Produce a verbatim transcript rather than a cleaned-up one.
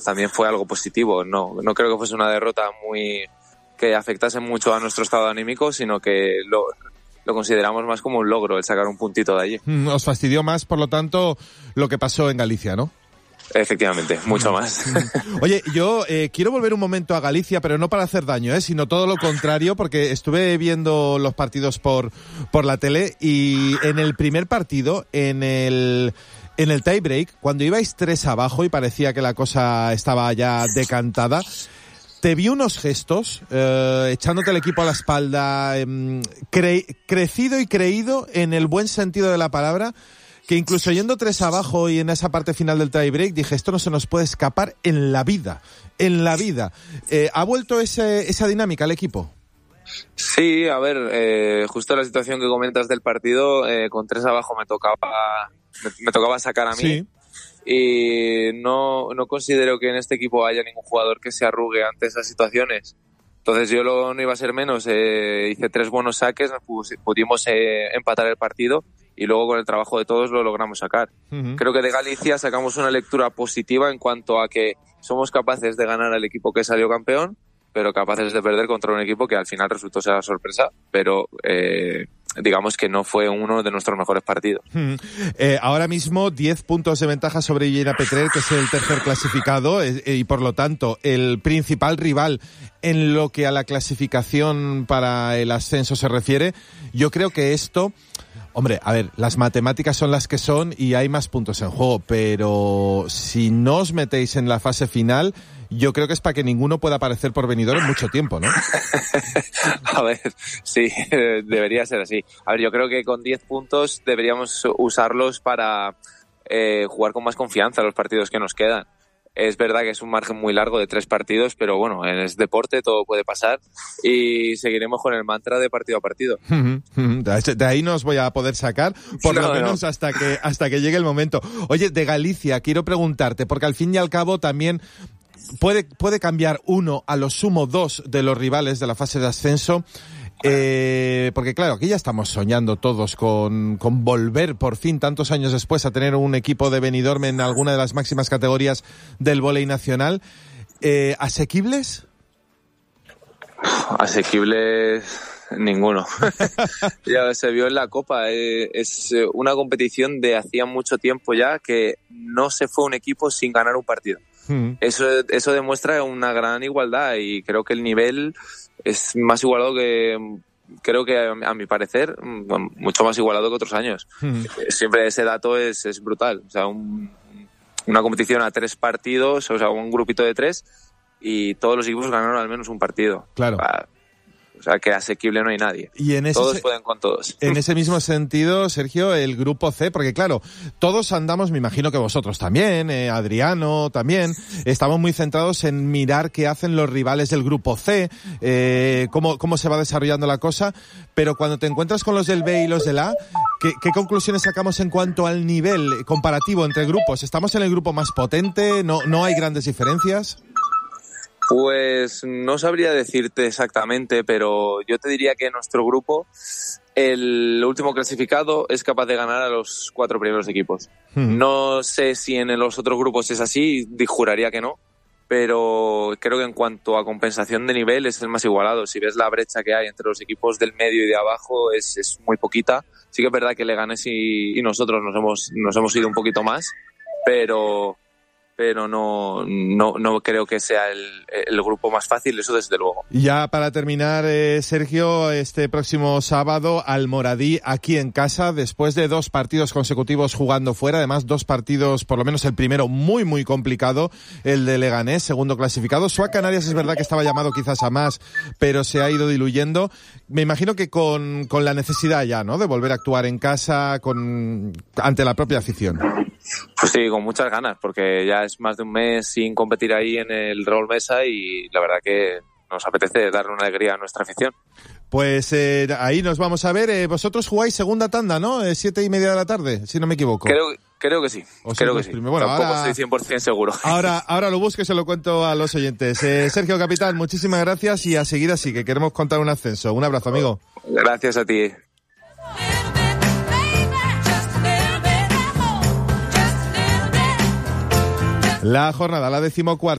también fue algo positivo. No, no creo que fuese una derrota muy que afectase mucho a nuestro estado anímico, sino que lo, lo consideramos más como un logro el sacar un puntito de allí. Os fastidió más, por lo tanto, lo que pasó en Galicia, ¿no? Efectivamente, mucho más. Oye, yo eh, quiero volver un momento a Galicia, pero no para hacer daño, ¿eh? Sino todo lo contrario, porque estuve viendo los partidos por, por la tele y en el primer partido, en el, en el tie break, cuando ibais tres abajo y parecía que la cosa estaba ya decantada, te vi unos gestos, eh, echándote el equipo a la espalda, eh, cre- crecido y creído en el buen sentido de la palabra, que incluso yendo tres abajo y en esa parte final del tie break dije, esto no se nos puede escapar en la vida, en la vida. Eh, ¿Ha vuelto ese, esa dinámica al equipo? Sí, a ver, eh, justo la situación que comentas del partido, eh, con tres abajo me tocaba, me, me tocaba sacar a mí. Sí. Y no, no considero que en este equipo haya ningún jugador que se arrugue ante esas situaciones. Entonces yo lo, no iba a ser menos, eh, hice tres buenos saques, pudimos eh, empatar el partido y luego con el trabajo de todos lo logramos sacar. Uh-huh. Creo que de Galicia sacamos una lectura positiva en cuanto a que somos capaces de ganar al equipo que salió campeón, pero capaces de perder contra un equipo que al final resultó ser la sorpresa, pero eh, digamos que no fue uno de nuestros mejores partidos. Uh-huh. Eh, ahora mismo diez puntos de ventaja sobre Lleida Petrer, que es el tercer clasificado, eh, y por lo tanto el principal rival en lo que a la clasificación para el ascenso se refiere. Yo creo que esto... Hombre, a ver, las matemáticas son las que son y hay más puntos en juego, pero si no os metéis en la fase final, yo creo que es para que ninguno pueda aparecer por Benidorm en mucho tiempo, ¿no? A ver, sí, debería ser así. A ver, yo creo que con diez puntos deberíamos usarlos para eh, jugar con más confianza los partidos que nos quedan. Es verdad que es un margen muy largo de tres partidos, pero bueno, en es deporte, todo puede pasar y seguiremos con el mantra de partido a partido. De ahí no os voy a poder sacar, por no, lo menos no. hasta que hasta que llegue el momento. Oye, de Galicia, quiero preguntarte, porque al fin y al cabo también puede, puede cambiar uno, a lo sumo dos de los rivales de la fase de ascenso. Eh, porque claro, aquí ya estamos soñando todos con, con volver por fin, tantos años después, a tener un equipo de Benidorm en alguna de las máximas categorías del vóley nacional. Eh, ¿Asequibles? Asequibles ninguno. Ya se vio en la Copa. Eh, es una competición de hacía mucho tiempo ya que no se fue un equipo sin ganar un partido. Hmm. Eso, eso demuestra una gran igualdad y creo que el nivel es más igualado que, creo que a, a mi parecer, mucho más igualado que otros años. Hmm. Siempre ese dato es, es brutal. O sea, un, una competición a tres partidos, o sea, un grupito de tres, y todos los equipos ganaron al menos un partido. Claro. Para, o sea, que asequible no hay nadie. Y en ese, todos pueden con todos. En ese mismo sentido, Sergio, el grupo C, porque claro, todos andamos, me imagino que vosotros también, eh, Adriano también, estamos muy centrados en mirar qué hacen los rivales del grupo C, eh, cómo, cómo se va desarrollando la cosa, pero cuando te encuentras con los del B y los del A, ¿qué, qué conclusiones sacamos en cuanto al nivel comparativo entre grupos? ¿Estamos en el grupo más potente? ¿No, no hay grandes diferencias? Pues no sabría decirte exactamente, pero yo te diría que nuestro grupo, el último clasificado, es capaz de ganar a los cuatro primeros equipos. Hmm. No sé si en los otros grupos es así, juraría que no, pero creo que en cuanto a compensación de nivel es el más igualado. Si ves la brecha que hay entre los equipos del medio y de abajo es, es muy poquita. Sí que es verdad que Leganés y, y nosotros nos hemos, nos hemos ido un poquito más, pero... pero no, no, no creo que sea el, el grupo más fácil, eso desde luego. Ya para terminar, eh, Sergio, este próximo sábado Almoradí aquí en casa, después de dos partidos consecutivos jugando fuera, además dos partidos, por lo menos el primero, muy muy complicado, el de Leganés, segundo clasificado. S U A Canarias es verdad que estaba llamado quizás a más, pero se ha ido diluyendo. Me imagino que con, con la necesidad ya, ¿no?, de volver a actuar en casa con ante la propia afición. Pues sí, con muchas ganas, porque ya es más de un mes sin competir ahí en el Raúl Mesa y la verdad que nos apetece darle una alegría a nuestra afición. Pues eh, ahí nos vamos a ver. Eh, vosotros jugáis segunda tanda, ¿no? Eh, siete y media de la tarde, si no me equivoco. Creo, creo que sí. O creo que sí. Bueno, Tampoco ahora, estoy cien por ciento seguro. Ahora, ahora lo busco y se lo cuento a los oyentes. Eh, Sergio, capitán, muchísimas gracias y a seguir así, que queremos contar un ascenso. Un abrazo, amigo. Gracias a ti. La jornada, la decimocuarta.